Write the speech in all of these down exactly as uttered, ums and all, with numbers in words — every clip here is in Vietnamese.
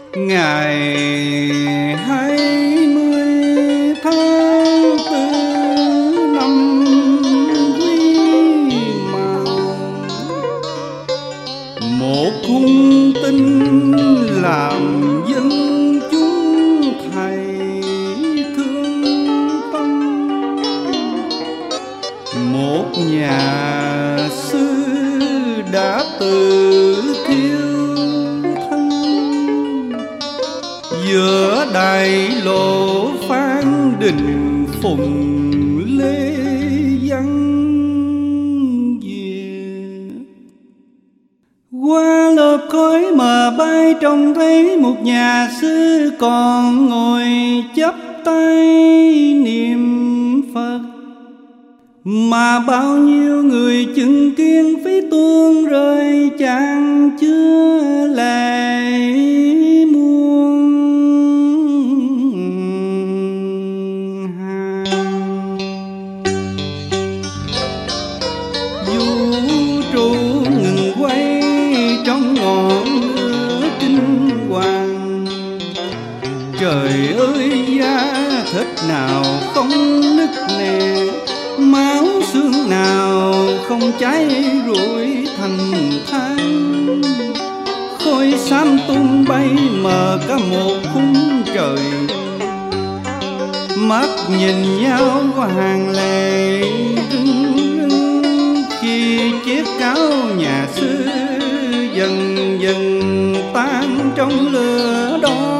Ngày hai mươi tháng tư năm Quý Mão, một cung tinh làm dân chúng thầy thương tâm. Một nhà sư đã tự thiêu thân, giữa đại lộ Phan Đình Phùng Lê Văn Diệt. Qua lớp khói mà bay trông thấy một nhà sư còn ngồi chắp tay niệm Phật, mà bao nhiêu người chứng kiến phí tuôn rơi chan chứa lệ muôn hàng. Vũ trụ ngừng quay trong ngọn lửa kinh hoàng. Trời ơi, da thịt nào không nứt nẻ, máu xương nào không cháy rụi thành than. Khói xám tung bay mờ cả một khung trời, mắt nhìn nhau qua hàng lệ rưng rưng. Khi chiếc áo nhà sư dần dần tan trong lửa đó,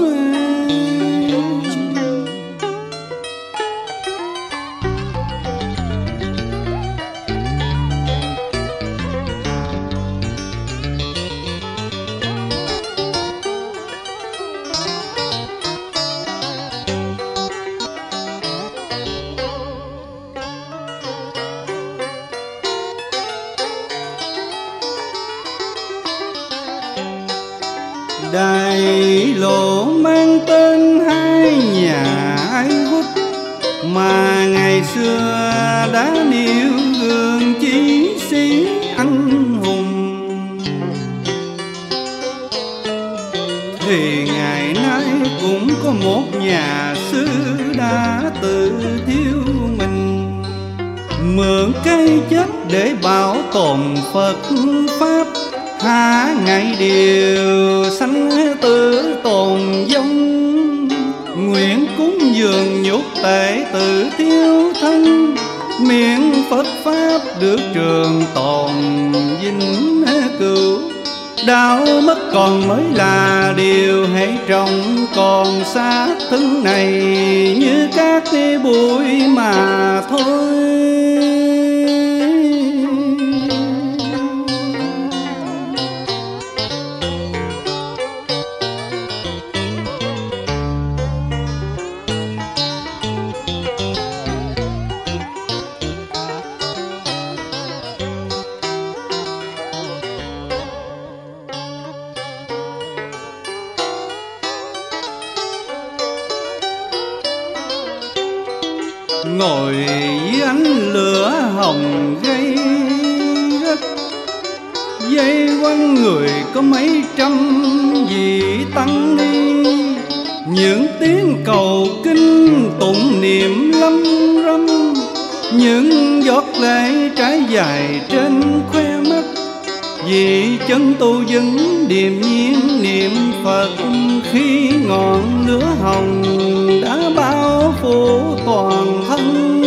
đại lộ mang tên hai nhà Ái Quốc mà ngày xưa đã nêu gương chí sĩ anh hùng. Thì ngày nay cũng có một nhà sư đã tự thiêu mình, mượn cái chết để bảo tồn Phật Pháp. Há ngày điều sanh tử tồn vong, nguyện cúng dường nhục tệ tự thiêu thân. Miệng Phật Pháp được trường tồn vinh cửu, đạo mất còn mới là điều hệ trọng. Còn xác thân này như các bụi mà thôi. Ngồi dưới ánh lửa hồng gây gắt, dây quanh người có mấy trăm vị tăng ni. Những tiếng cầu kinh tụng niệm lâm râm, những giọt lệ trải dài trên khóe mắt. Vì chân tu vẫn điềm nhiên niệm Phật, khi ngọn lửa hồng đã bao phủ toàn thân.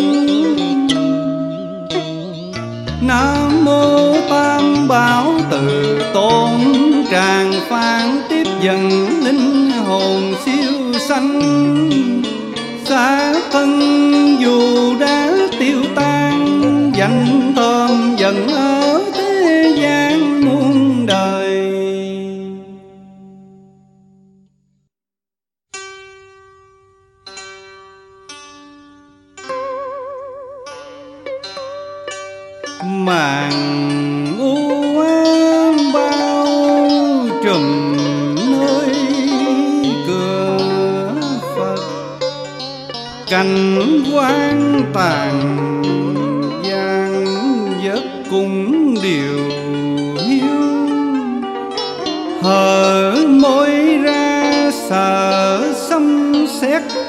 Nam mô Tam Bảo Từ Tôn tràng phan, tiếp dần linh hồn siêu sanh. Xác thân dù đã tiêu tan, danh thơm dần ở thế gian muôn đời. Màn u ám bao trùm nơi cửa Phật, cảnh quan tàn gian giấc cũng điều hiu. Hở môi ra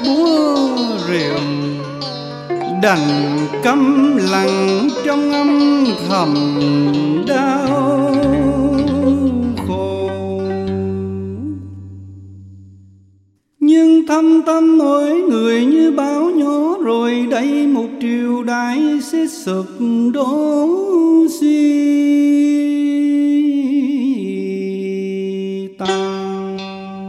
búa rìu, đành câm lặng trong âm thầm đau khổ. Nhưng thâm tâm mỗi người như bão nhỏ, rồi đây một triều đại sẽ sụp đổ suy tàn.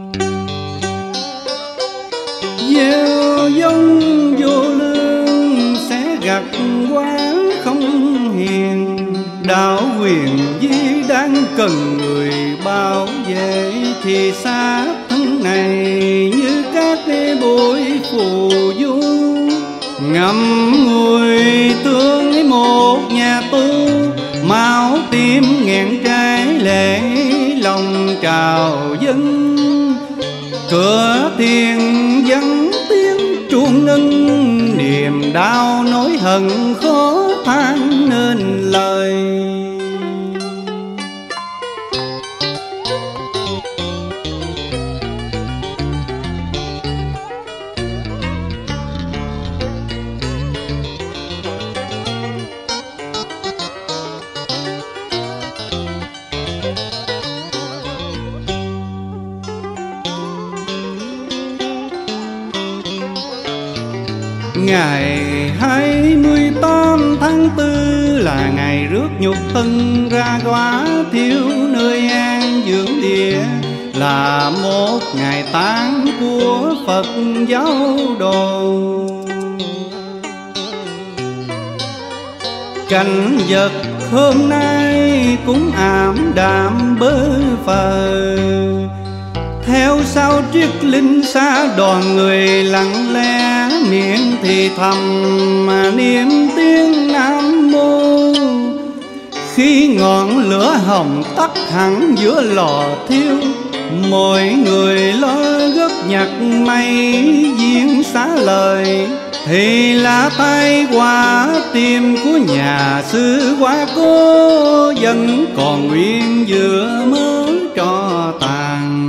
Gieo giống vô lương sẽ gặt quả không hiền, đạo quyền di đang cần người bảo vệ, thì xác thân này như các bụi phù du, ngậm ngùi tương một nhà tu, máu tim nghẹn trái lệ lòng trào dâng. Cửa tiền vắng tiếng chuông ngân, niềm đau nỗi hận khó than nên lời. Ngày hai mươi tám tháng tư là ngày rước nhục thân ra góa thiếu nơi an dưỡng địa, là một ngày tán của Phật giáo đồ. Cảnh vật hôm nay cũng ảm đạm bơ phờ, theo sau triết linh xa đoàn người lặng lẽ, miệng thì thầm mà niệm tiếng Nam Mô. Khi ngọn lửa hồng tắt hẳn giữa lò thiêu, mọi người lo góp nhặt mây diễn xá lời, thì là tai họa tim của nhà sư Hoa Cố vẫn còn nguyên giữa mớ tro tàn.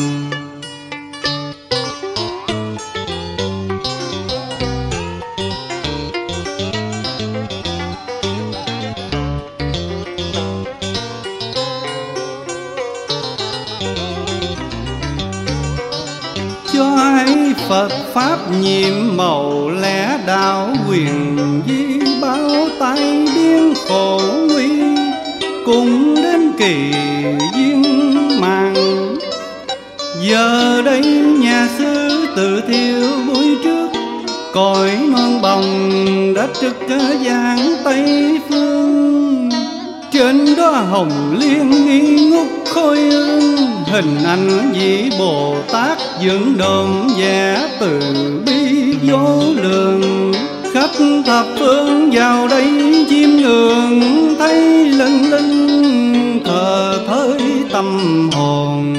Cho ấy Phật Pháp nhiệm màu lẽ đạo quyền di, bao tay điên khổ nguy cùng đến kỳ viên màng. Giờ đây nhà sư tự thiêu buổi trước, cõi non bồng đã trực giang Tây Phương. Trên đó hồng liên nghi ngút khôi hương, hình ảnh vị Bồ Tát dưỡng đồm vẽ từ bi vô lượng. Khắp thập phương vào đây chiêm ngưỡng, thấy lân linh thờ thới tâm hồn.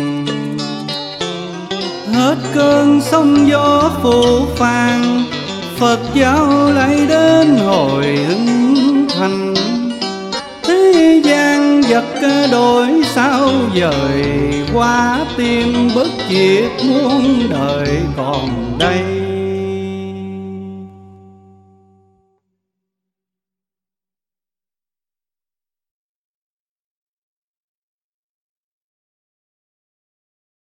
Hết cơn sóng gió phù phàng, Phật giáo lại đến hồi hưng thành. Thế gian vật đổi sao dời, qua tim bất diệt muôn đời còn đây.